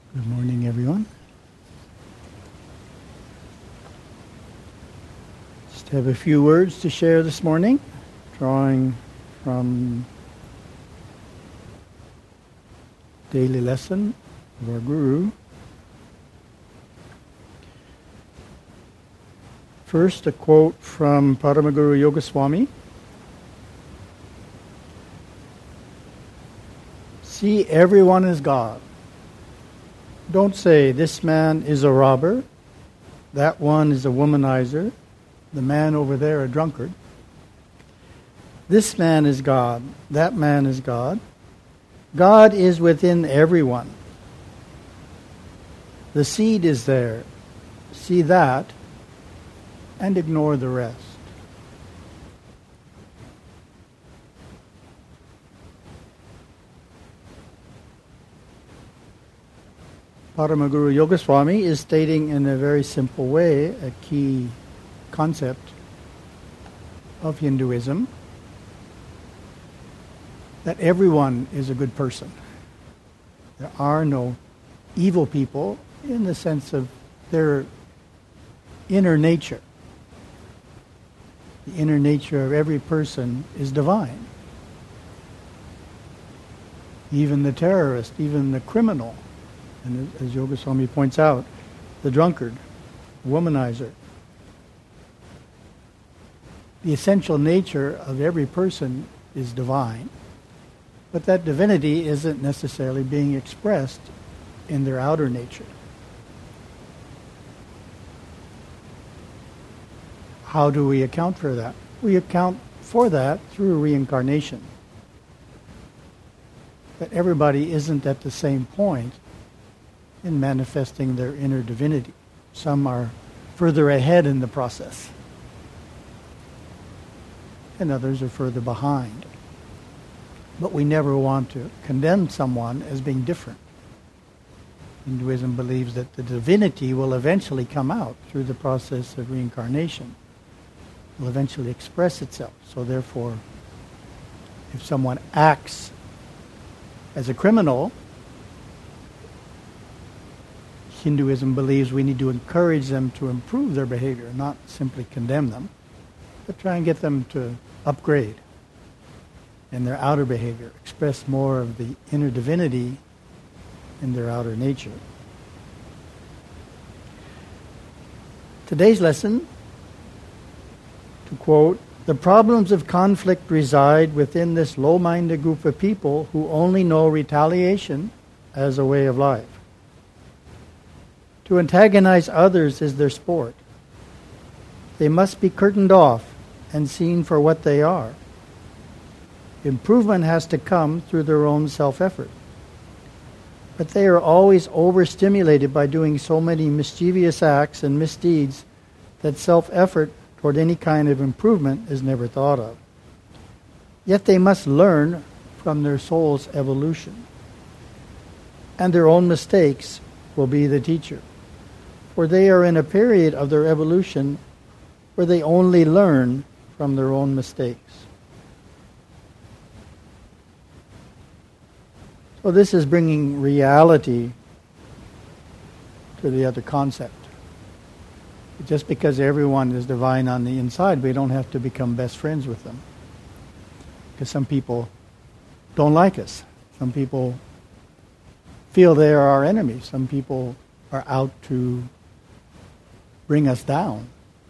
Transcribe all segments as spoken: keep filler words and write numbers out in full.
Good morning, everyone. Just have a few words to share this morning, drawing from daily lesson of our Guru. First, a quote from Paramaguru Yogaswami. See everyone as God. Don't say, this man is a robber, that one is a womanizer, the man over there a drunkard. This man is God, that man is God. God is within everyone. The seed is there. See that and ignore the rest. Paramaguru Yogaswami is stating in a very simple way a key concept of Hinduism, that everyone is a good person. There are no evil people in the sense of their inner nature. The inner nature of every person is divine. Even the terrorist, even the criminal, and as Yogaswami points out, the drunkard, the womanizer. The essential nature of every person is divine, but that divinity isn't necessarily being expressed in their outer nature. How do we account for that? We account for that through reincarnation. But everybody isn't at the same point in manifesting their inner divinity. Some are further ahead in the process, and others are further behind. But we never want to condemn someone as being different. Hinduism believes that the divinity will eventually come out through the process of reincarnation. It will eventually express itself. So therefore, if someone acts as a criminal, Hinduism believes we need to encourage them to improve their behavior, not simply condemn them, but try and get them to upgrade in their outer behavior, express more of the inner divinity in their outer nature. Today's lesson, to quote, "The problems of conflict reside within this low-minded group of people who only know retaliation as a way of life. To antagonize others is their sport. They must be curtained off and seen for what they are. Improvement has to come through their own self-effort. But they are always overstimulated by doing so many mischievous acts and misdeeds that self-effort toward any kind of improvement is never thought of. Yet they must learn from their soul's evolution. And their own mistakes will be the teacher. For they are in a period of their evolution where they only learn from their own mistakes." So this is bringing reality to the other concept. Just because everyone is divine on the inside, we don't have to become best friends with them. Because some people don't like us. Some people feel they are our enemies. Some people are out to bring us down.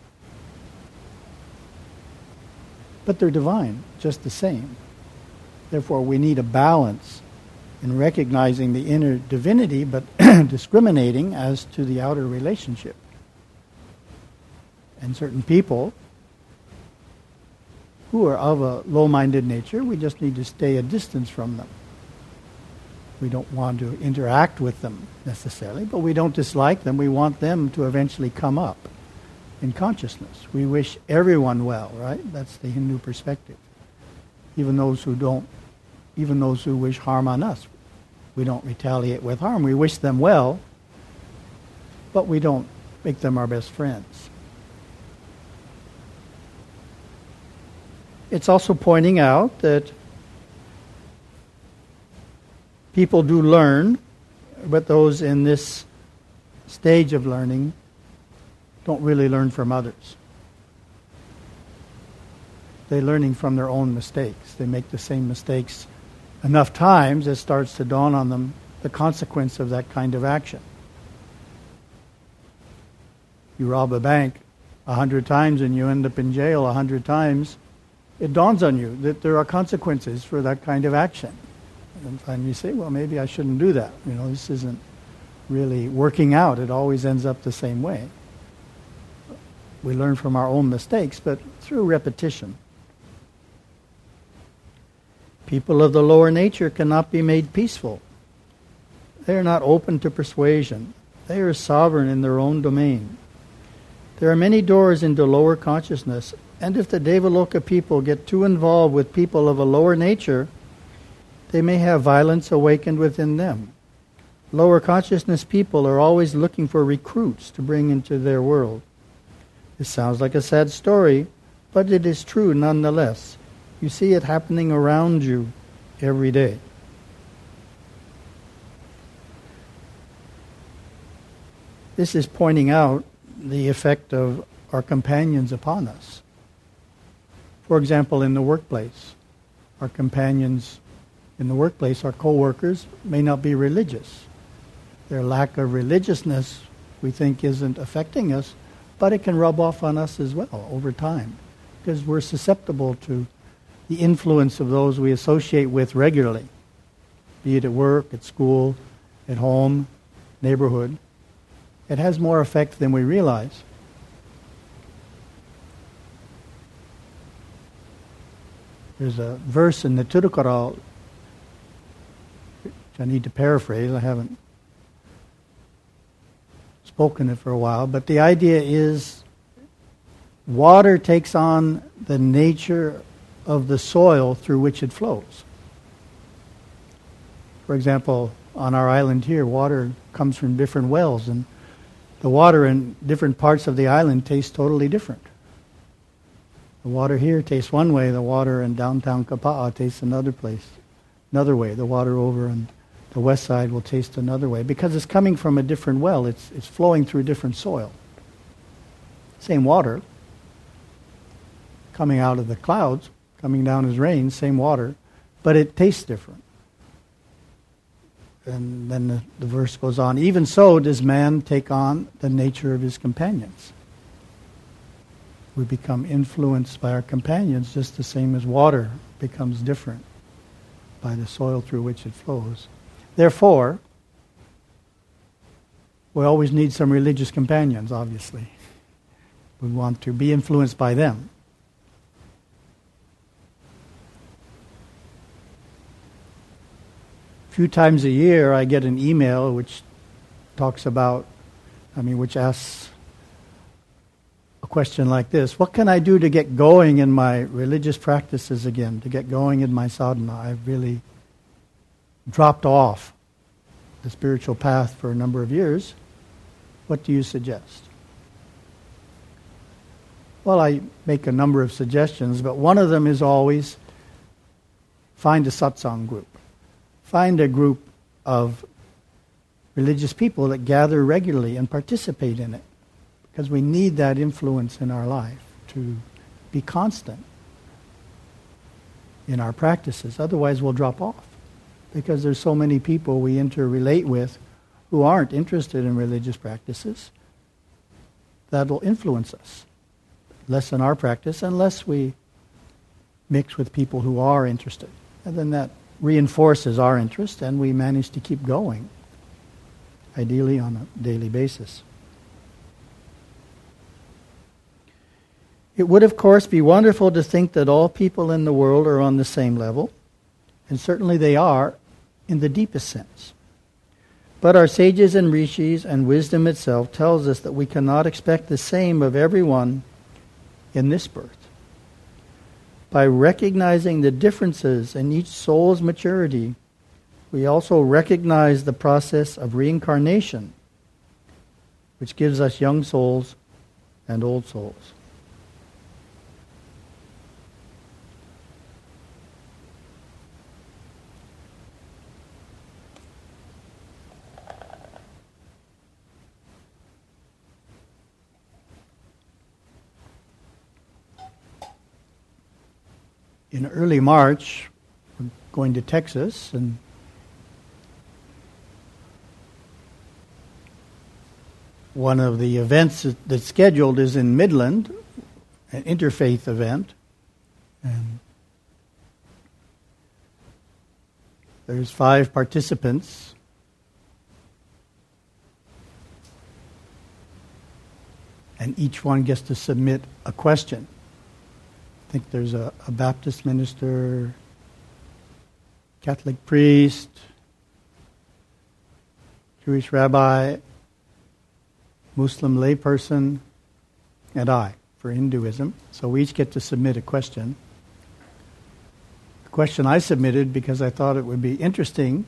But they're divine, just the same. Therefore, we need a balance in recognizing the inner divinity, but discriminating as to the outer relationship. And certain people who are of a low-minded nature, we just need to stay a distance from them. We don't want to interact with them necessarily, but we don't dislike them. We want them to eventually come up in consciousness. We wish everyone well, right? That's the Hindu perspective. Even those who don't, even those who wish harm on us, we don't retaliate with harm. We wish them well, but we don't make them our best friends. It's also pointing out that people do learn but those in this stage of learning don't really learn from others. They're learning from their own mistakes. They make the same mistakes enough times, it starts to dawn on them the consequence of that kind of action. You rob a bank a hundred times and you end up in jail a hundred times, it dawns on you that there are consequences for that kind of action. And finally you say, well, maybe I shouldn't do that. You know, this isn't really working out. It always ends up the same way. We learn from our own mistakes, but through repetition. People of the lower nature cannot be made peaceful. They are not open to persuasion. They are sovereign in their own domain. There are many doors into lower consciousness, and if the Devaloka people get too involved with people of a lower nature, they may have violence awakened within them. Lower consciousness people are always looking for recruits to bring into their world. This sounds like a sad story, but it is true nonetheless. You see it happening around you every day. This is pointing out the effect of our companions upon us. For example, in the workplace, our companions in the workplace, our co-workers, may not be religious. Their lack of religiousness, we think, isn't affecting us, but it can rub off on us as well over time, because we're susceptible to the influence of those we associate with regularly, be it at work, at school, at home, neighborhood. It has more effect than we realize. There's a verse in the Thirukkural, which I need to paraphrase. I haven't spoken it for a while, but the idea is water takes on the nature of the soil through which it flows. For example, on our island here, water comes from different wells, and the water in different parts of the island tastes totally different. The water here tastes one way, the water in downtown Kapa'a tastes another place, another way. The water over on the west side will taste another way, because it's coming from a different well. It's, it's flowing through different soil. Same water, coming out of the clouds, coming down as rain, same water, but it tastes different. And then the, the verse goes on, even so does man take on the nature of his companions. We become influenced by our companions just the same as water becomes different by the soil through which it flows. Therefore, we always need some religious companions, obviously. We want to be influenced by them. A few times a year I get an email which talks about, I mean, which asks a question like this: what can I do to get going in my religious practices again, to get going in my sadhana? I've really dropped off the spiritual path for a number of years. What do you suggest? Well, I make a number of suggestions, but one of them is always find a satsang group. Find a group of religious people that gather regularly and participate in it, because we need that influence in our life to be constant in our practices. Otherwise we'll drop off, because there's so many people we interrelate with who aren't interested in religious practices. That'll influence us, lessen our practice, unless we mix with people who are interested. And then that reinforces our interest, and we manage to keep going, ideally on a daily basis. It would, of course, be wonderful to think that all people in the world are on the same level, and certainly they are in the deepest sense. But our sages and rishis and wisdom itself tells us that we cannot expect the same of everyone in this birth. By recognizing the differences in each soul's maturity, we also recognize the process of reincarnation, which gives us young souls and old souls. in early March, we're going to Texas, and one of the events that's scheduled is in Midland, an interfaith event. And there's five participants. And each one gets to submit a question. I think there's a, a Baptist minister, Catholic priest, Jewish rabbi, Muslim layperson, and I for Hinduism. So we each get to submit a question. The question I submitted because I thought it would be interesting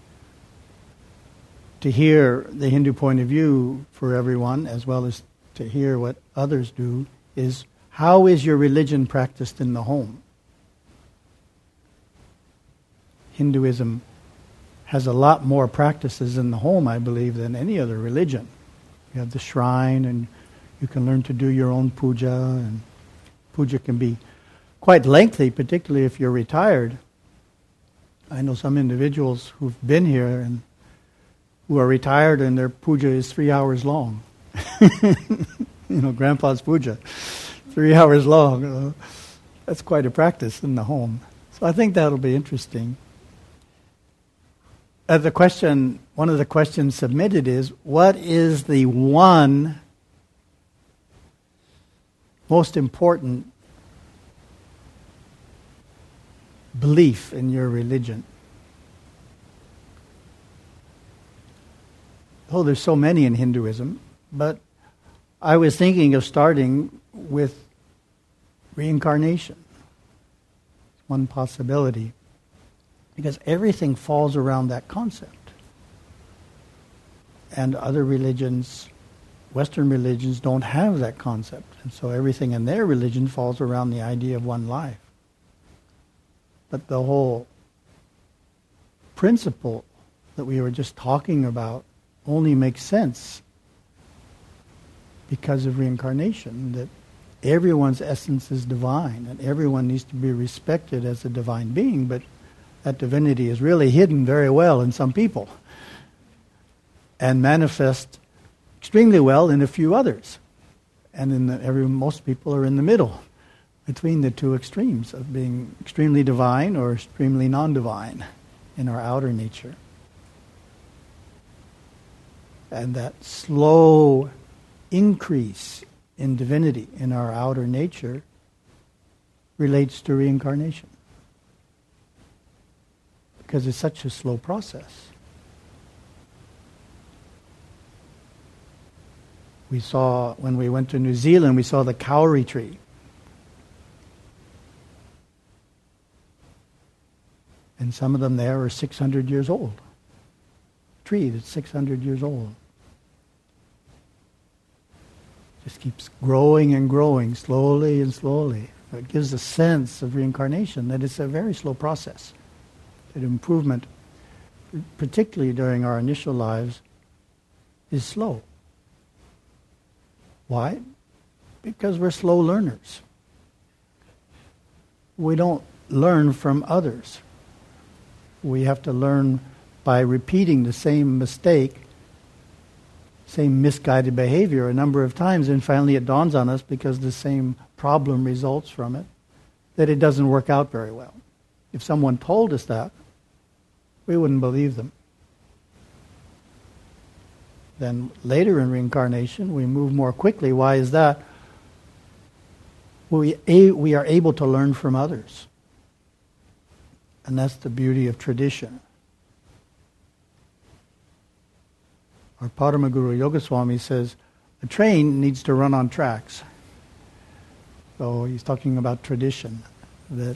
to hear the Hindu point of view for everyone, as well as to hear what others do, is how is your religion practiced in the home? Hinduism has a lot more practices in the home, I believe, than any other religion. You have the shrine, and you can learn to do your own puja, and puja can be quite lengthy, particularly if you're retired. I know some individuals who've been here and who are retired, and their puja is three hours long. You know, Grandpa's puja, three hours long. Uh, that's quite a practice in the home. So I think that'll be interesting. Uh, the question, one of the questions submitted is, what is the one most important belief in your religion? Oh, there's so many in Hinduism, but I was thinking of starting with reincarnation. One possibility. Because everything falls around that concept. And other religions, Western religions, don't have that concept. And so everything in their religion falls around the idea of one life. But the whole principle that we were just talking about only makes sense because of reincarnation, that everyone's essence is divine and everyone needs to be respected as a divine being, but that divinity is really hidden very well in some people and manifests extremely well in a few others. And in the, every, most people are in the middle between the two extremes of being extremely divine or extremely non-divine in our outer nature. And that slow increase in divinity in our outer nature relates to reincarnation. Because it's such a slow process. We saw, when we went to New Zealand, we saw the kauri tree. And some of them there are six hundred years old. A tree that's six hundred years old. Just keeps growing and growing, slowly and slowly. It gives a sense of reincarnation, that it's a very slow process. That improvement, particularly during our initial lives, is slow. Why? Because we're slow learners. We don't learn from others. We have to learn by repeating the same mistake, same misguided behavior a number of times, and finally it dawns on us, because the same problem results from it, that it doesn't work out very well. If someone told us that, we wouldn't believe them. Then later in reincarnation, we move more quickly. Why is that? We, a, we are able to learn from others. And that's the beauty of tradition. Our Paramaguru Yogaswami says, a train needs to run on tracks. So he's talking about tradition, that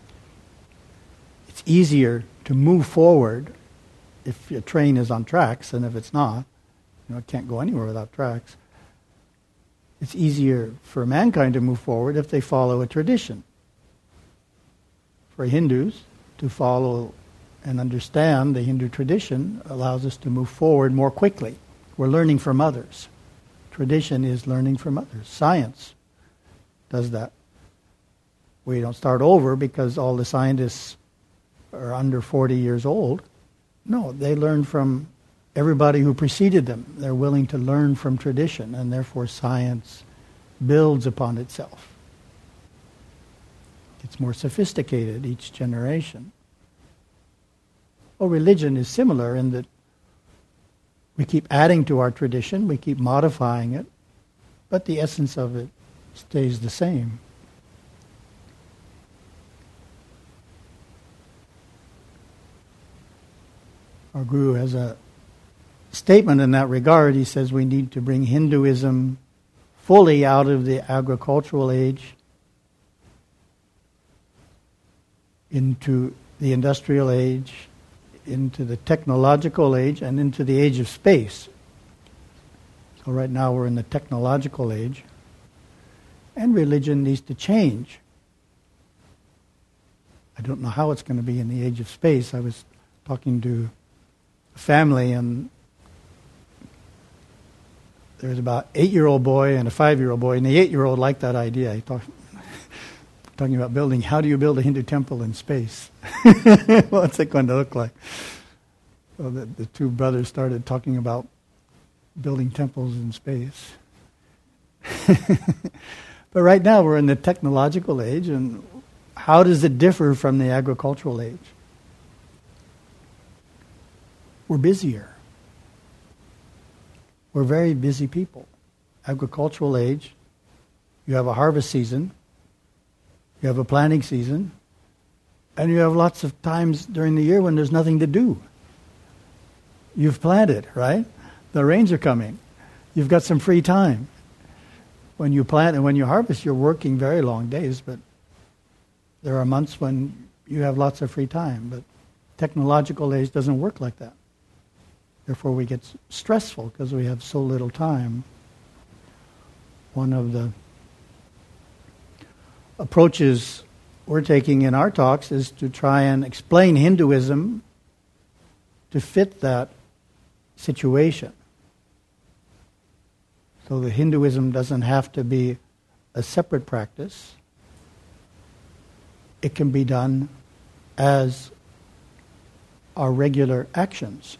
it's easier to move forward if a train is on tracks than if it's not. You know, it can't go anywhere without tracks. It's easier for mankind to move forward if they follow a tradition. For Hindus, to follow and understand the Hindu tradition allows us to move forward more quickly. We're learning from others. Tradition is learning from others. Science does that. We don't start over because all the scientists are under forty years old. No, they learn from everybody who preceded them. They're willing to learn from tradition, and therefore science builds upon itself. It's more sophisticated each generation. Well, religion is similar in that we keep adding to our tradition, we keep modifying it, but the essence of it stays the same. Our Guru has a statement in that regard. He says we need to bring Hinduism fully out of the agricultural age into the industrial age, into the technological age, and into the age of space. So right now we're in the technological age, and religion needs to change. I don't know how it's going to be in the age of space. I was talking to a family, and there's about an eight-year-old boy and a five-year-old boy, and the eight-year-old liked that idea. He talked, talking about building, how do you build a Hindu temple in space? What's it going to look like? So the, the two brothers started talking about building temples in space. But right now we're in the technological age, and how does it differ from the agricultural age? We're busier. We're very busy people. Agricultural age, you have a harvest season, you have a planting season, and you have lots of times during the year when there's nothing to do. You've planted, right? The rains are coming. You've got some free time. When you plant and when you harvest, you're working very long days, but there are months when you have lots of free time. But technological age doesn't work like that. Therefore, we get stressful because we have so little time. One of the approaches we're taking in our talks is to try and explain Hinduism to fit that situation. So the Hinduism doesn't have to be a separate practice. It can be done as our regular actions.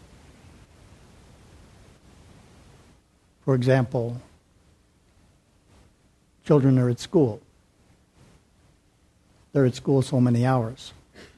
For example, children are at school. They're at school so many hours.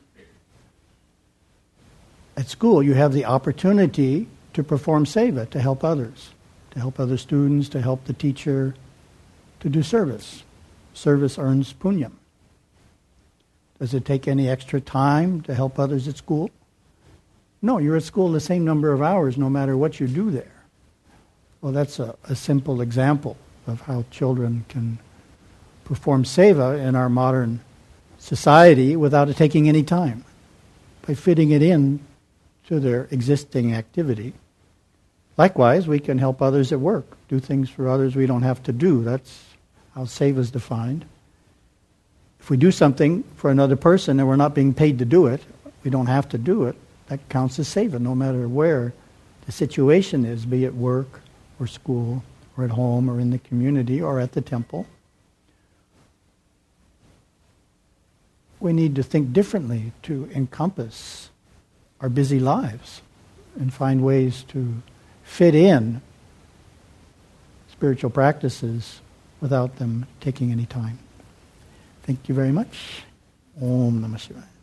At school, you have the opportunity to perform seva, to help others, to help other students, to help the teacher, to do service. Service earns punyam. Does it take any extra time to help others at school? No, you're at school the same number of hours no matter what you do there. Well, that's a, a simple example of how children can perform seva in our modern society without it taking any time, by fitting it in to their existing activity. Likewise, we can help others at work, do things for others we don't have to do. That's how seva is defined. If we do something for another person and we're not being paid to do it, we don't have to do it, that counts as seva, no matter where the situation is, be it work or school or at home or in the community or at the temple. We need to think differently to encompass our busy lives and find ways to fit in spiritual practices without them taking any time. Thank you very much. Om Namah Shivaya.